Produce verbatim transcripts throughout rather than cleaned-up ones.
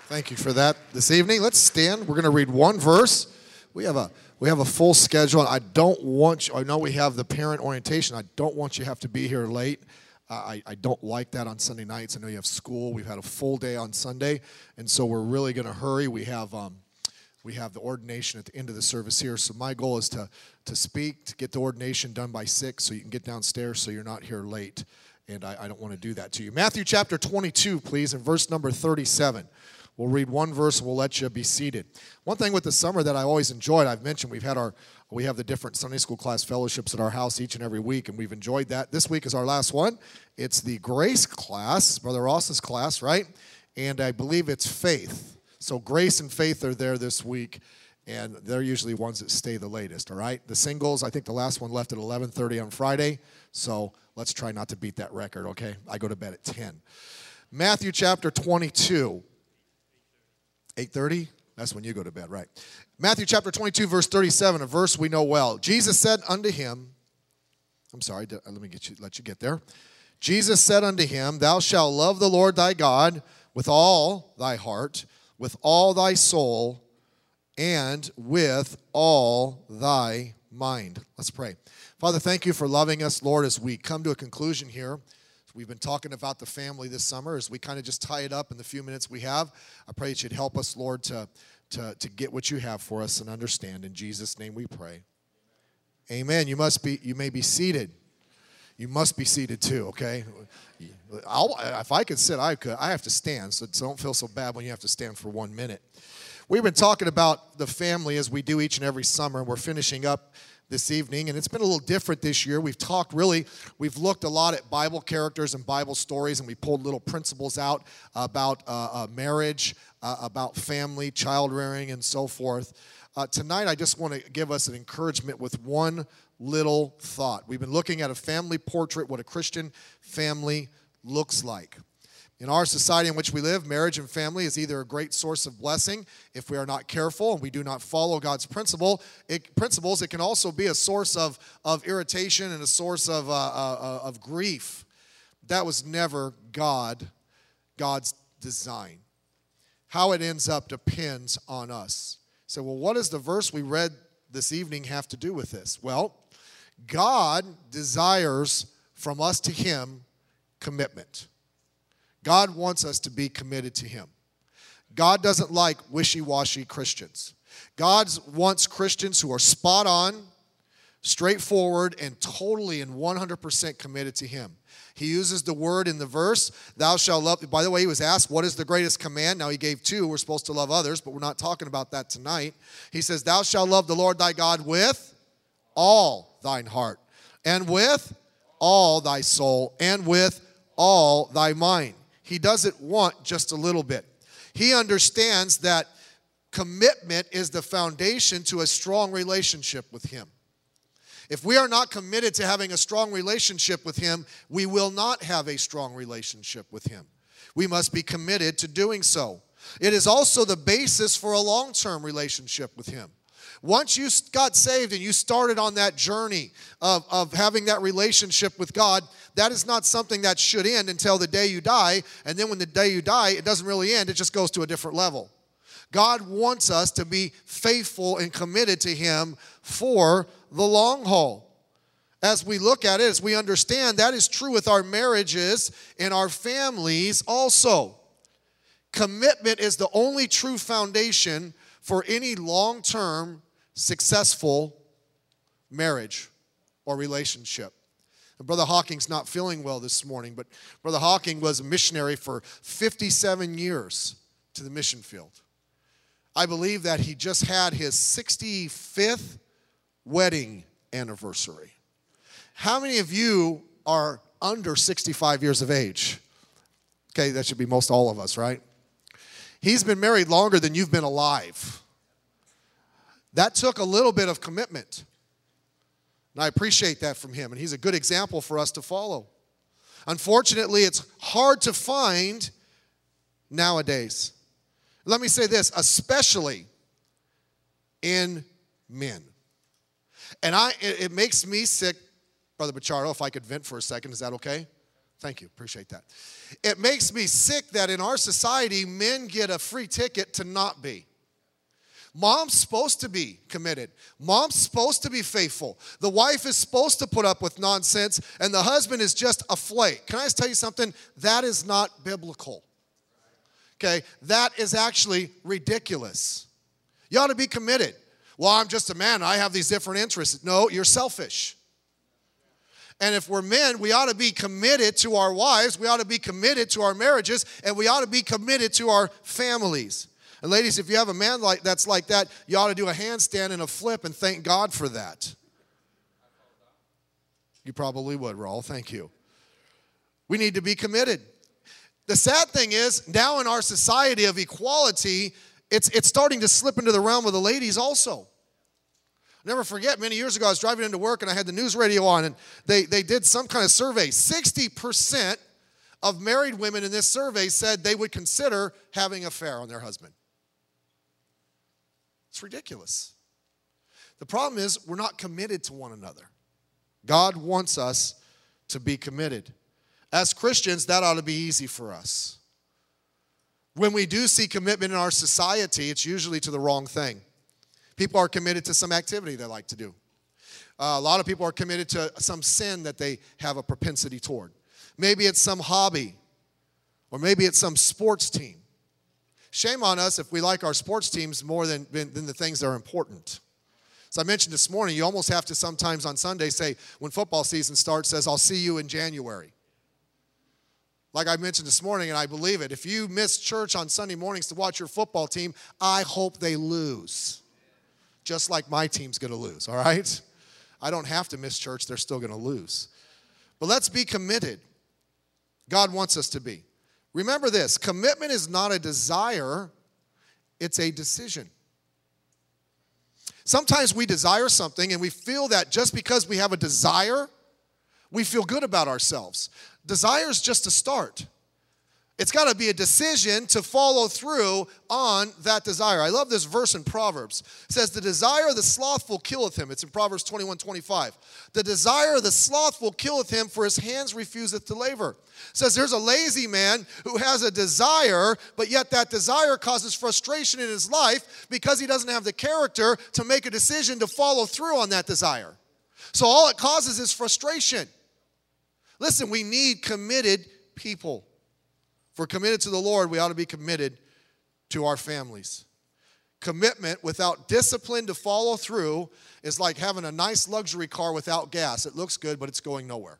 Thank you for that this evening. Let's stand. We're going to read one verse. We have a we have a full schedule. I don't want you, I know we have the parent orientation. I don't want you to have to be here late. Uh, I, I don't like that on Sunday nights. I know you have school. We've had a full day on Sunday, and so we're really going to hurry. We have um, we have the ordination at the end of the service here. So my goal is to to speak, to get the ordination done by six, so you can get downstairs, so you're not here late. And I, I don't want to do that to you. Matthew chapter twenty-two, please, and verse number thirty-seven. We'll read one verse and we'll let you be seated. One thing with the summer that I always enjoyed, I've mentioned we've had our, we have the different Sunday school class fellowships at our house each and every week, and we've enjoyed that. This week is our last one. It's the Grace class, Brother Ross's class, right? And I believe it's Faith. So Grace and Faith are there this week, and they're usually ones that stay the latest, all right? The singles, I think the last one left at eleven thirty on Friday, so let's try not to beat that record, okay? I go to bed at ten. Matthew chapter twenty-two. eight thirty? That's when you go to bed, right? Matthew chapter twenty-two, verse thirty-seven, a verse we know well. Jesus said unto him, I'm sorry, let me get you, let you get there. Jesus said unto him, Thou shalt love the Lord thy God with all thy heart, with all thy soul, and with all thy mind. Let's pray. Father, thank you for loving us, Lord, as we come to a conclusion here. We've been talking about the family this summer. As we kind of just tie it up in the few minutes we have, I pray that you'd help us, Lord, to, to, to get what you have for us and understand. In Jesus' name we pray. Amen. You must be, you may be seated. You must be seated too, okay? I'll, if I could sit, I could. I have to stand, so don't feel so bad when you have to stand for one minute. We've been talking about the family as we do each and every summer, and we're finishing up this evening, and it's been a little different this year. We've talked really, we've looked a lot at Bible characters and Bible stories, and we pulled little principles out about uh, uh, marriage, uh, about family, child rearing, and so forth. Uh, tonight, I just want to give us an encouragement with one little thought. We've been looking at a family portrait, what a Christian family looks like. In our society in which we live, marriage and family is either a great source of blessing if we are not careful and we do not follow God's principle. It, principles. It can also be a source of, of irritation and a source of, uh, uh, of grief. That was never God, God's design. How it ends up depends on us. So, well, what does the verse we read this evening have to do with this? Well, God desires from us to Him commitment. God wants us to be committed to Him. God doesn't like wishy-washy Christians. God wants Christians who are spot on, straightforward, and totally and one hundred percent committed to Him. He uses the word in the verse, thou shalt love. By the way, he was asked, what is the greatest command? Now, he gave two. We're supposed to love others, but we're not talking about that tonight. He says, thou shalt love the Lord thy God with all thine heart, and with all thy soul, and with all thy mind. He doesn't want just a little bit. He understands that commitment is the foundation to a strong relationship with Him. If we are not committed to having a strong relationship with Him, we will not have a strong relationship with Him. We must be committed to doing so. It is also the basis for a long-term relationship with Him. Once you got saved and you started on that journey of, of having that relationship with God, that is not something that should end until the day you die. And then when the day you die, it doesn't really end. It just goes to a different level. God wants us to be faithful and committed to Him for the long haul. As we look at it, as we understand, that is true with our marriages and our families also. Commitment is the only true foundation for any long-term successful marriage or relationship. And Brother Hawking's not feeling well this morning, but Brother Hawking was a missionary for fifty-seven years to the mission field. I believe that he just had his sixty-fifth wedding anniversary. How many of you are under sixty-five years of age? Okay, that should be most all of us, right? He's been married longer than you've been alive. That took a little bit of commitment. And I appreciate that from him. And he's a good example for us to follow. Unfortunately, it's hard to find nowadays. Let me say this, especially in men. And I, it, it makes me sick, Brother Bachardo, if I could vent for a second. Is that okay? Thank you. Appreciate that. It makes me sick that in our society, men get a free ticket to not be. Mom's supposed to be committed. Mom's supposed to be faithful. The wife is supposed to put up with nonsense, and the husband is just a flake. Can I just tell you something? That is not biblical. Okay? That is actually ridiculous. You ought to be committed. Well, I'm just a man. I have these different interests. No, you're selfish. And if we're men, we ought to be committed to our wives. We ought to be committed to our marriages, and we ought to be committed to our families. And ladies, if you have a man like that's like that, you ought to do a handstand and a flip and thank God for that. You probably would, Raul. Thank you. We need to be committed. The sad thing is, now in our society of equality, it's, it's starting to slip into the realm of the ladies also. I'll never forget, many years ago, I was driving into work and I had the news radio on, and they, they did some kind of survey. sixty percent of married women in this survey said they would consider having an affair on their husband. It's ridiculous. The problem is we're not committed to one another. God wants us to be committed. As Christians, that ought to be easy for us. When we do see commitment in our society, it's usually to the wrong thing. People are committed to some activity they like to do. Uh, a lot of people are committed to some sin that they have a propensity toward. Maybe it's some hobby, or maybe it's some sports team. Shame on us if we like our sports teams more than, than the things that are important. As I mentioned this morning, you almost have to sometimes on Sunday say, when football season starts, says, I'll see you in January. Like I mentioned this morning, and I believe it, if you miss church on Sunday mornings to watch your football team, I hope they lose. Just like my team's going to lose, all right? I don't have to miss church. They're still going to lose. But let's be committed. God wants us to be. Remember this, commitment is not a desire, it's a decision. Sometimes we desire something and we feel that just because we have a desire, we feel good about ourselves. Desire is just a start. It's got to be a decision to follow through on that desire. I love this verse in Proverbs. It says, the desire of the slothful killeth him. It's in Proverbs twenty-one twenty-five. The desire of the slothful killeth him, for his hands refuseth to labor. It says there's a lazy man who has a desire, but yet that desire causes frustration in his life because he doesn't have the character to make a decision to follow through on that desire. So all it causes is frustration. Listen, we need committed people. If we're committed to the Lord, we ought to be committed to our families. Commitment without discipline to follow through is like having a nice luxury car without gas. It looks good, but it's going nowhere.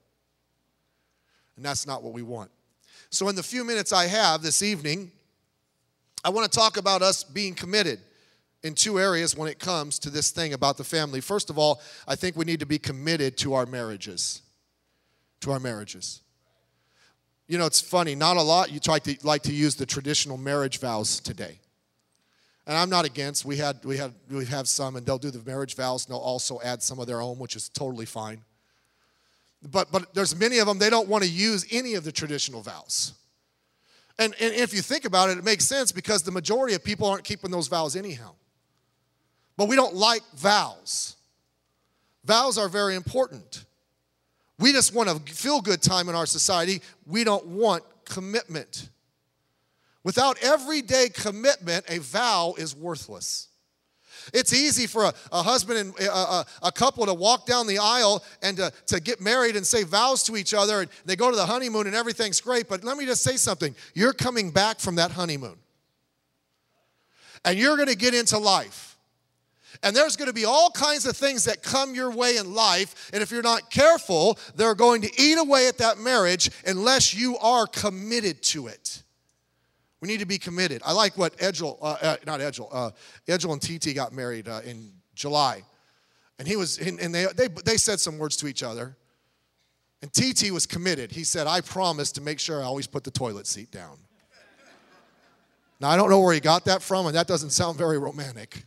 And that's not what we want. So in the few minutes I have this evening, I want to talk about us being committed in two areas when it comes to this thing about the family. First of all, I think we need to be committed to our marriages. To our marriages. You know, it's funny, not a lot you try to like to use the traditional marriage vows today. And I'm not against, we had we had we have some, and they'll do the marriage vows and they'll also add some of their own, which is totally fine. But but there's many of them, they don't want to use any of the traditional vows. And, and if you think about it, it makes sense because the majority of people aren't keeping those vows anyhow. But we don't like vows. Vows are very important. We just want a feel-good time in our society. We don't want commitment. Without everyday commitment, a vow is worthless. It's easy for a, a husband and a, a, a couple to walk down the aisle and to, to get married and say vows to each other. And they go to the honeymoon and everything's great. But let me just say something. You're coming back from that honeymoon. And you're going to get into life. And there's going to be all kinds of things that come your way in life, and if you're not careful, they're going to eat away at that marriage unless you are committed to it. We need to be committed. I like what Edgel, uh, uh, not Edgel, uh, Edgel and T T got married uh, in July. And he was, and they, they, they said some words to each other. And T T was committed. He said, I promise to make sure I always put the toilet seat down. Now, I don't know where he got that from, and that doesn't sound very romantic.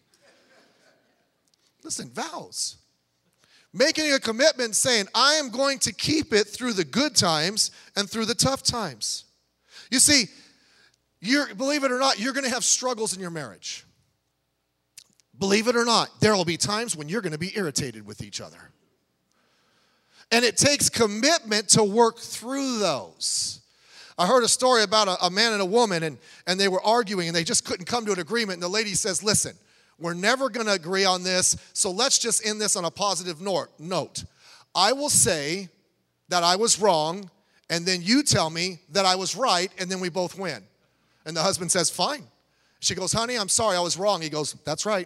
Listen, vows. Making a commitment saying, I am going to keep it through the good times and through the tough times. You see, you're, believe it or not, you're going to have struggles in your marriage. Believe it or not, there will be times when you're going to be irritated with each other. And it takes commitment to work through those. I heard a story about a, a man and a woman, and, and they were arguing, and they just couldn't come to an agreement. And the lady says, listen, we're never going to agree on this, so let's just end this on a positive note. note. I will say that I was wrong, and then you tell me that I was right, and then we both win. And the husband says, fine. She goes, honey, I'm sorry, I was wrong. He goes, that's right.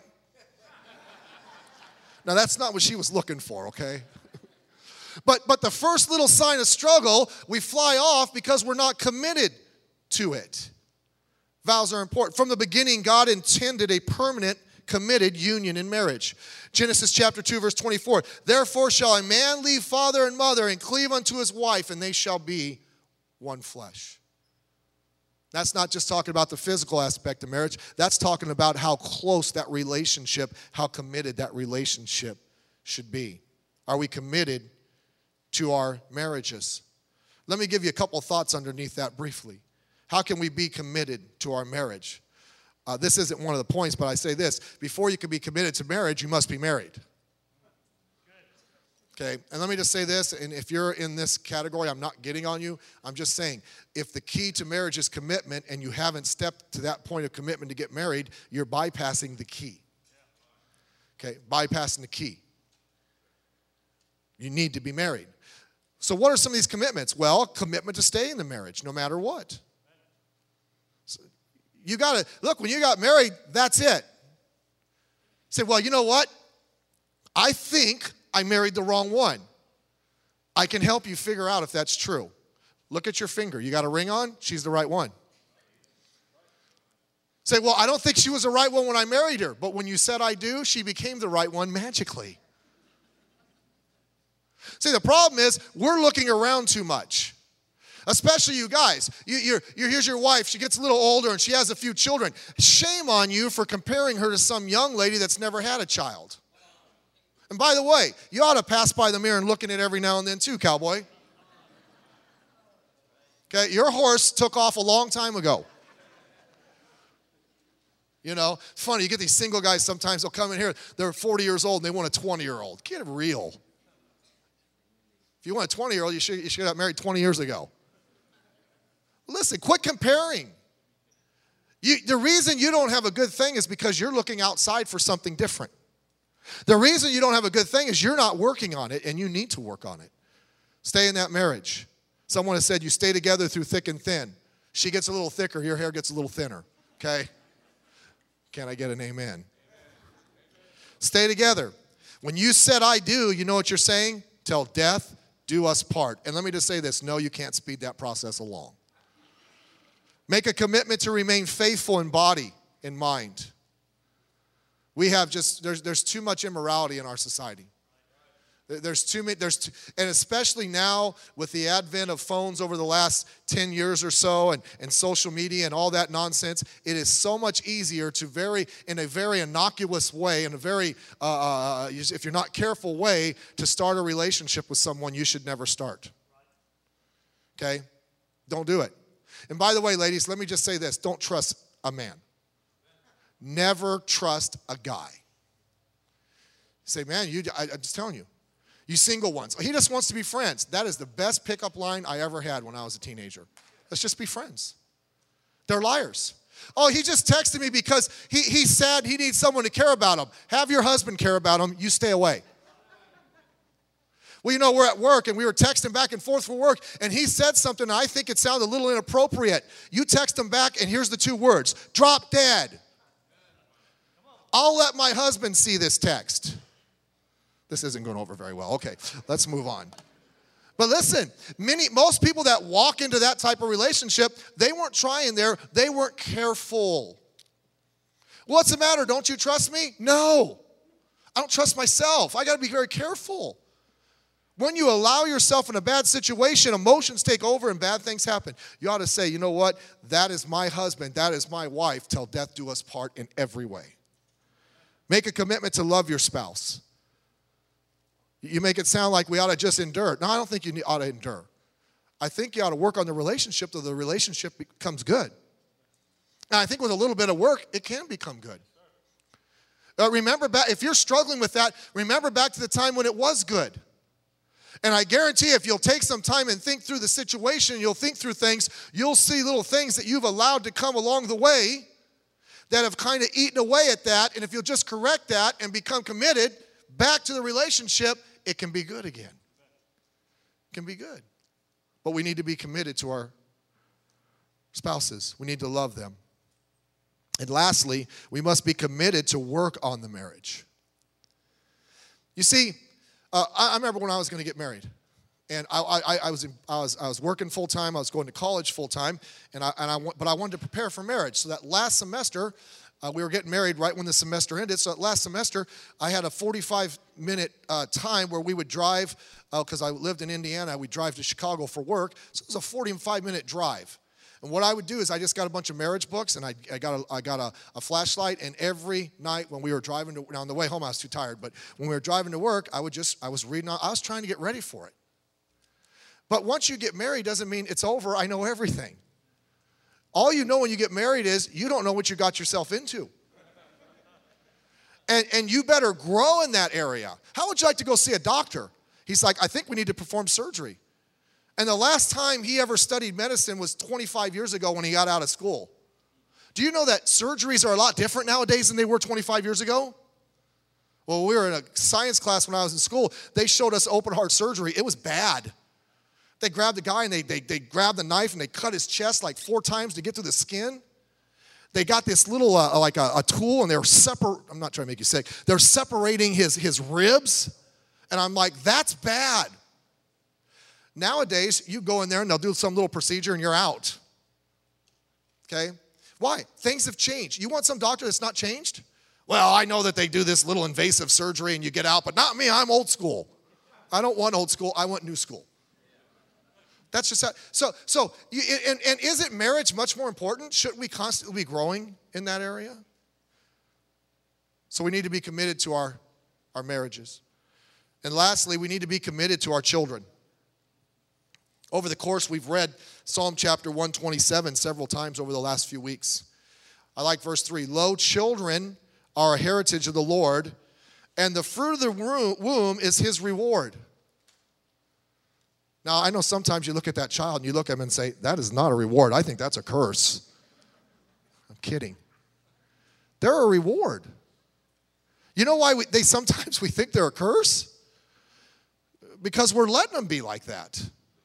Now, that's not what she was looking for, okay? But but the first little sign of struggle, we fly off because we're not committed to it. Vows are important. From the beginning, God intended a permanent, committed union in marriage. Genesis chapter two, verse twenty-four. Therefore shall a man leave father and mother and cleave unto his wife, and they shall be one flesh. That's not just talking about the physical aspect of marriage. That's talking about how close that relationship, how committed that relationship should be. Are we committed to our marriages? Let me give you a couple thoughts underneath that briefly. How can we be committed to our marriage? Uh, this isn't one of the points, but I say this. Before you can be committed to marriage, you must be married. Okay, and let me just say this, and if you're in this category, I'm not getting on you. I'm just saying, if the key to marriage is commitment and you haven't stepped to that point of commitment to get married, you're bypassing the key. Okay, bypassing the key. You need to be married. So what are some of these commitments? Well, commitment to stay in the marriage no matter what. So you got to, look, when you got married, that's it. Say, well, you know what? I think I married the wrong one. I can help you figure out if that's true. Look at your finger. You got a ring on? She's the right one. Say, well, I don't think she was the right one when I married her, but when you said I do, she became the right one magically. See, the problem is we're looking around too much, especially you guys. You, you're, you're, here's your wife. She gets a little older and she has a few children. Shame on you for comparing her to some young lady that's never had a child. And by the way, you ought to pass by the mirror and look in it every now and then too, cowboy. Okay, your horse took off a long time ago. You know, it's funny, you get these single guys sometimes, they'll come in here, they're forty years old and they want a twenty-year-old. Get real. If you want a twenty-year-old, you should, you should have got married twenty years ago. Listen, quit comparing. You, the reason you don't have a good thing is because you're looking outside for something different. The reason you don't have a good thing is you're not working on it, and you need to work on it. Stay in that marriage. Someone has said you stay together through thick and thin. She gets a little thicker, your hair gets a little thinner, okay? Can I get an amen? Stay together. When you said I do, you know what you're saying? Till death do us part. And let me just say this. No, you can't speed that process along. Make a commitment to remain faithful in body and mind. We have just, there's, there's too much immorality in our society. There's too many, there's too, and especially now with the advent of phones over the last ten years or so and, and social media and all that nonsense, it is so much easier to very, in a very innocuous way, in a very, uh, uh, if you're not careful way, to start a relationship with someone you should never start. Okay? Don't do it. And by the way, ladies, let me just say this. Don't trust a man. Never trust a guy. Say, man, you, I, I'm just telling you. You single ones. He just wants to be friends. That is the best pickup line I ever had when I was a teenager. Let's just be friends. They're liars. Oh, he just texted me because he, he's sad. He needs someone to care about him. Have your husband care about him. You stay away. Well, you know, we're at work, and we were texting back and forth for work, and he said something, and I think it sounded a little inappropriate. You text him back, and here's the two words. Drop dead. I'll let my husband see this text. This isn't going over very well. Okay, let's move on. But listen, many, most people that walk into that type of relationship, they weren't trying there. They weren't careful. What's the matter? Don't you trust me? No. I don't trust myself. I got to be very careful. When you allow yourself in a bad situation, emotions take over and bad things happen. You ought to say, you know what? That is my husband. That is my wife. Till death do us part in every way. Make a commitment to love your spouse. You make it sound like we ought to just endure. No, I don't think you ought to endure. I think you ought to work on the relationship till the relationship becomes good. And I think with a little bit of work, it can become good. Uh, remember back, if you're struggling with that, remember back to the time when it was good. And I guarantee if you'll take some time and think through the situation, you'll think through things, you'll see little things that you've allowed to come along the way that have kind of eaten away at that. And if you'll just correct that and become committed back to the relationship, it can be good again. It can be good. But we need to be committed to our spouses. We need to love them. And lastly, we must be committed to work on the marriage. You see, uh, I, I remember when I was going to get married. And I, I, I, was in, I, was, I was working full-time. I was going to college full-time. And I, and I, but I wanted to prepare for marriage. So that last semester, uh, we were getting married right when the semester ended. So that last semester, I had a forty-five minute uh, time where we would drive, because uh, I lived in Indiana. We'd drive to Chicago for work. So it was a forty-five minute drive. And what I would do is I just got a bunch of marriage books, and I, I got, a, I got a, a flashlight, and every night when we were driving to, now on the way home I was too tired, but when we were driving to work, I would just, I was reading, I was trying to get ready for it. But once you get married doesn't mean it's over, I know everything. All you know when you get married is you don't know what you got yourself into. And, and you better grow in that area. How would you like to go see a doctor? He's like, I think we need to perform surgery. And the last time he ever studied medicine was twenty-five years ago when he got out of school. Do you know that surgeries are a lot different nowadays than they were twenty-five years ago? Well, we were in a science class when I was in school. They showed us open heart surgery. It was bad. They grabbed the guy and they, they, they grabbed the knife and they cut his chest like four times to get through the skin. They got this little, uh, like a, a tool, and they were separ- I'm not trying to make you sick. They're separating his, his ribs. And I'm like, that's bad. Nowadays, you go in there and they'll do some little procedure and you're out. Okay? Why? Things have changed. You want some doctor that's not changed? Well, I know that they do this little invasive surgery and you get out, but not me. I'm old school. I don't want old school. I want new school. That's just how, so, so, you, and, and is it marriage much more important? Shouldn't we constantly be growing in that area? So we need to be committed to our, our marriages. And lastly, we need to be committed to our children. Over the course, we've read Psalm chapter one twenty-seven several times over the last few weeks. I like verse three. Lo, children are a heritage of the Lord, and the fruit of the womb is his reward. Now, I know sometimes you look at that child and you look at him and say, that is not a reward. I think that's a curse. I'm kidding. They're a reward. You know why we, they sometimes we think they're a curse? Because we're letting them be like that.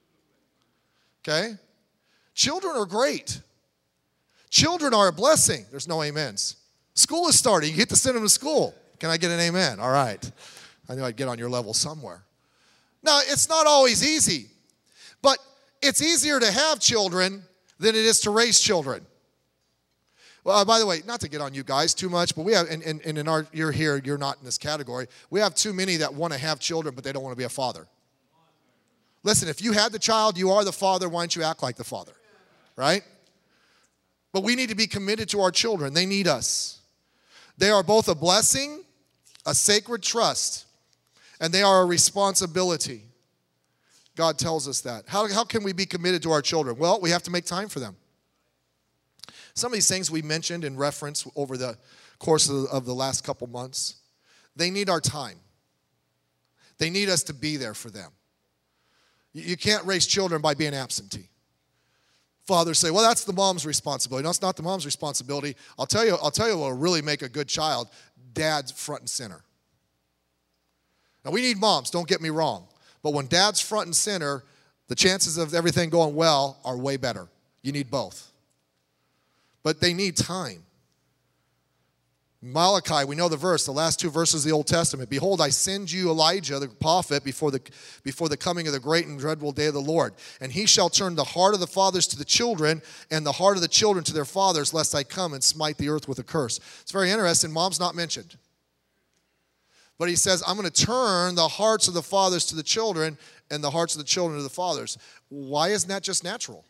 Okay? Children are great. Children are a blessing. There's no amens. School is starting. You get to send them to school. Can I get an amen? All right. I knew I'd get on your level somewhere. Now, it's not always easy, but it's easier to have children than it is to raise children. Well, by the way, not to get on you guys too much, but we have, and, and, and in our, you're here, you're not in this category. We have too many that want to have children, but they don't want to be a father. Listen, if you had the child, you are the father, why don't you act like the father, right? But we need to be committed to our children. They need us. They are both a blessing, a sacred trust, and they are a responsibility. God tells us that. How, how can we be committed to our children? Well, we have to make time for them. Some of these things we mentioned in reference over the course of the, of the last couple months, they need our time. They need us to be there for them. You, you can't raise children by being absentee. Fathers say, well, that's the mom's responsibility. No, it's not the mom's responsibility. I'll tell you, I'll tell you what will really make a good child. Dad's front and center. Now, we need moms, don't get me wrong. But when dad's front and center, the chances of everything going well are way better. You need both. But they need time. Malachi, we know the verse, the last two verses of the Old Testament. Behold, I send you Elijah, the prophet, before the, before the coming of the great and dreadful day of the Lord. And he shall turn the heart of the fathers to the children, and the heart of the children to their fathers, lest I come and smite the earth with a curse. It's very interesting. Mom's not mentioned. But he says, I'm going to turn the hearts of the fathers to the children and the hearts of the children to the fathers. Why isn't that just natural?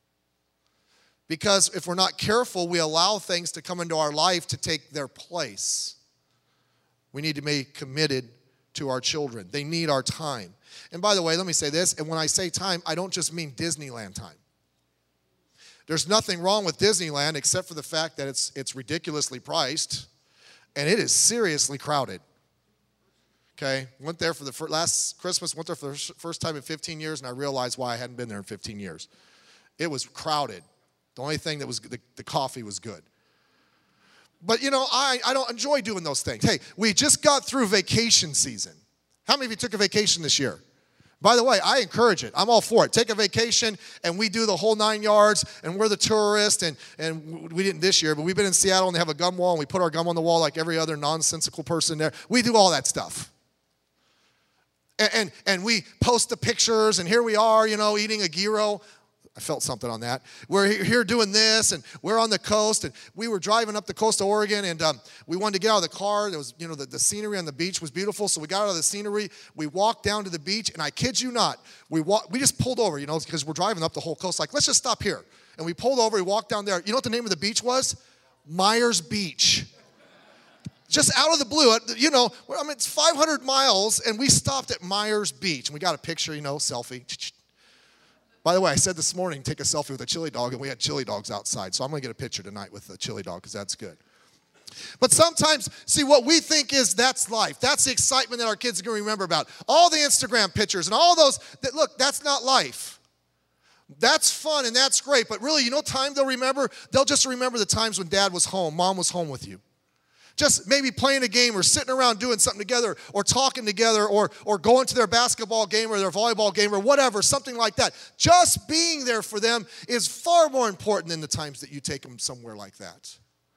Because if we're not careful, we allow things to come into our life to take their place. We need to be committed to our children. They need our time. And by the way, let me say this, and when I say time, I don't just mean Disneyland time. There's nothing wrong with Disneyland except for the fact that it's, it's ridiculously priced, and it is seriously crowded. Okay, went there for the first, last Christmas, went there for the first time in fifteen years, and I realized why I hadn't been there in fifteen years. It was crowded. The only thing that was, the, the coffee was good. But, you know, I, I don't enjoy doing those things. Hey, we just got through vacation season. How many of you took a vacation this year? By the way, I encourage it. I'm all for it. Take a vacation, and we do the whole nine yards, and we're the tourists, and, and we didn't this year, but we've been in Seattle, and they have a gum wall, and we put our gum on the wall like every other nonsensical person there. We do all that stuff. And, and, and we post the pictures, and here we are, you know, eating a gyro. I felt something on that. We're here doing this, and we're on the coast, and we were driving up the coast of Oregon, and um, we wanted to get out of the car. There was, you know, the, the scenery on the beach was beautiful, so we got out of the scenery. We walked down to the beach, and I kid you not, we walk, we just pulled over, you know, because we're driving up the whole coast. Like, let's just stop here. And we pulled over. We walked down there. You know what the name of the beach was? Myers Beach. Just out of the blue, you know, I mean, it's five hundred miles, and we stopped at Myers Beach, and we got a picture, you know, selfie. By the way, I said this morning, take a selfie with a chili dog, and we had chili dogs outside. So I'm going to get a picture tonight with the chili dog because that's good. But sometimes, see, what we think is that's life. That's the excitement that our kids are going to remember about. All the Instagram pictures and all those, that, look, that's not life. That's fun and that's great. But really, you know time they'll remember? They'll just remember the times when dad was home, mom was home with you. Just maybe playing a game or sitting around doing something together or talking together or, or going to their basketball game or their volleyball game or whatever, something like that. Just being there for them is far more important than the times that you take them somewhere like that.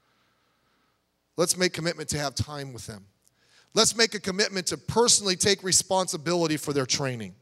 Let's make commitment to have time with them. Let's make a commitment to personally take responsibility for their training.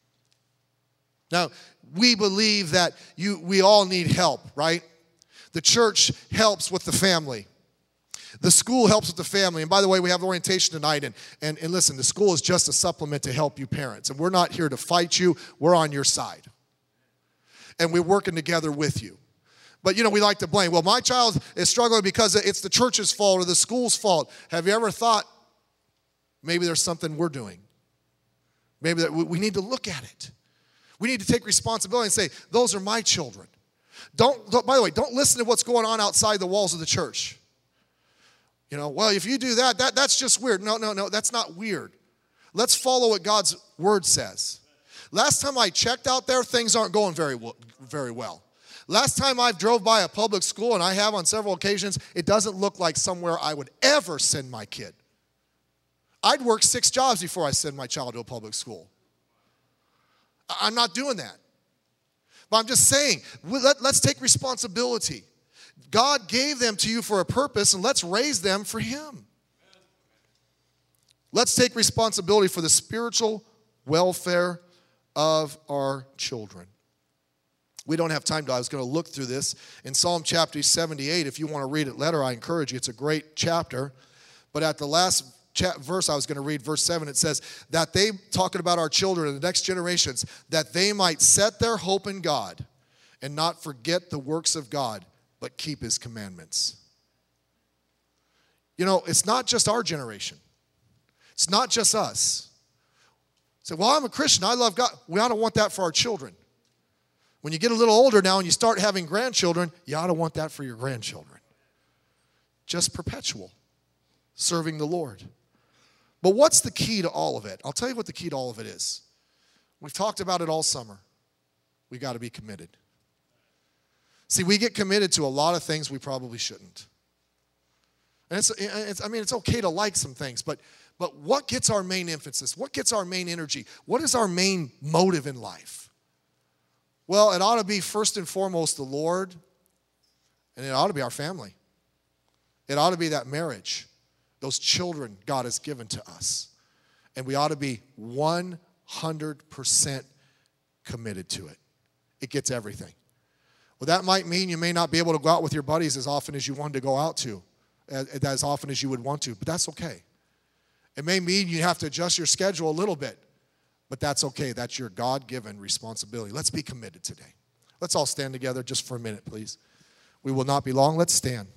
Now, we believe that you, we all need help, right? The church helps with the family. The school helps with the family. And by the way, we have orientation tonight. And, and, and listen, the school is just a supplement to help you parents. And we're not here to fight you. We're on your side. And we're working together with you. But, you know, we like to blame. Well, my child is struggling because it's the church's fault or the school's fault. Have you ever thought maybe there's something we're doing? Maybe that we need to look at it. We need to take responsibility and say, those are my children. Don't, don't by the way, don't listen to what's going on outside the walls of the church. You know, well, if you do that, that, that's just weird. No, no, no, that's not weird. Let's follow what God's word says. Last time I checked out there, things aren't going very, very well. Last time I drove by a public school, and I have on several occasions, it doesn't look like somewhere I would ever send my kid. I'd work six jobs before I send my child to a public school. I'm not doing that. But I'm just saying, let, let's take responsibility. God gave them to you for a purpose, and let's raise them for Him. Let's take responsibility for the spiritual welfare of our children. We don't have time to, I was going to look through this. In Psalm chapter seventy-eight, if you want to read it later, I encourage you. It's a great chapter. But at the last cha- verse I was going to read, verse seven, it says, that they, talking about our children and the next generations, that they might set their hope in God and not forget the works of God, but keep His commandments. You know, it's not just our generation. It's not just us. Say, well, I'm a Christian. I love God. We ought to want that for our children. When you get a little older now and you start having grandchildren, you ought to want that for your grandchildren. Just perpetual, serving the Lord. But what's the key to all of it? I'll tell you what the key to all of it is. We've talked about it all summer. We've got to be committed. See, we get committed to a lot of things we probably shouldn't. And it's, it's, I mean, it's okay to like some things, but, but what gets our main emphasis? What gets our main energy? What is our main motive in life? Well, it ought to be first and foremost the Lord, and it ought to be our family. It ought to be that marriage, those children God has given to us. And we ought to be one hundred percent committed to it. It gets everything. Well, that might mean you may not be able to go out with your buddies as often as you wanted to go out to, as, as often as you would want to, but that's okay. It may mean you have to adjust your schedule a little bit, but that's okay. That's your God-given responsibility. Let's be committed today. Let's all stand together just for a minute, please. We will not be long. Let's stand.